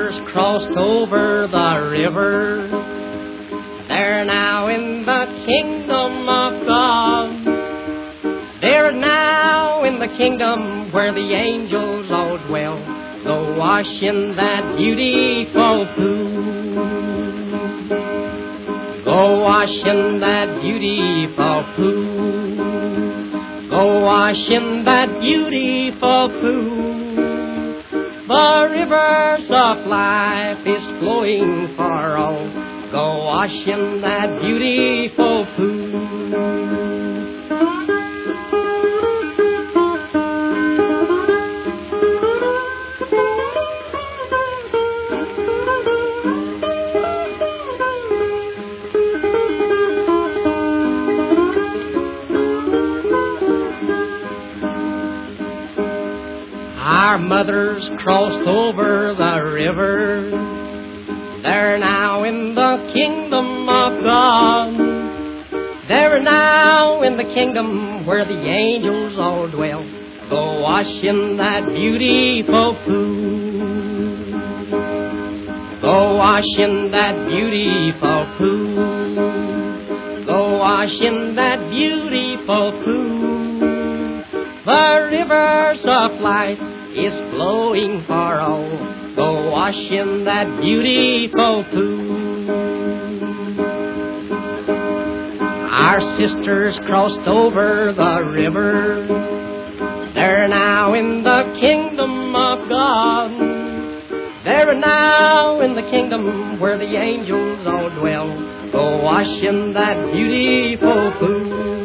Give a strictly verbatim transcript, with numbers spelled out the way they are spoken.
sisters crossed over the river. They're now in the kingdom of God. They're now in the kingdom where the angels all dwell. Go wash in that beautiful pool. Go wash in that beautiful pool. Go wash in that beautiful pool. The rivers of life is flowing for all. Go wash in that beautiful pool. Our mothers crossed over the river. They're now in the kingdom of God. They're now in the kingdom where the angels all dwell. Go wash in that beautiful pool. Go wash in that beautiful pool. Go wash in that beautiful pool. The rivers of life is flowing for all. Go wash in that beautiful pool. Our sisters crossed over the river. They're now in the kingdom of God. They're now in the kingdom where the angels all dwell. Go wash in that beautiful pool.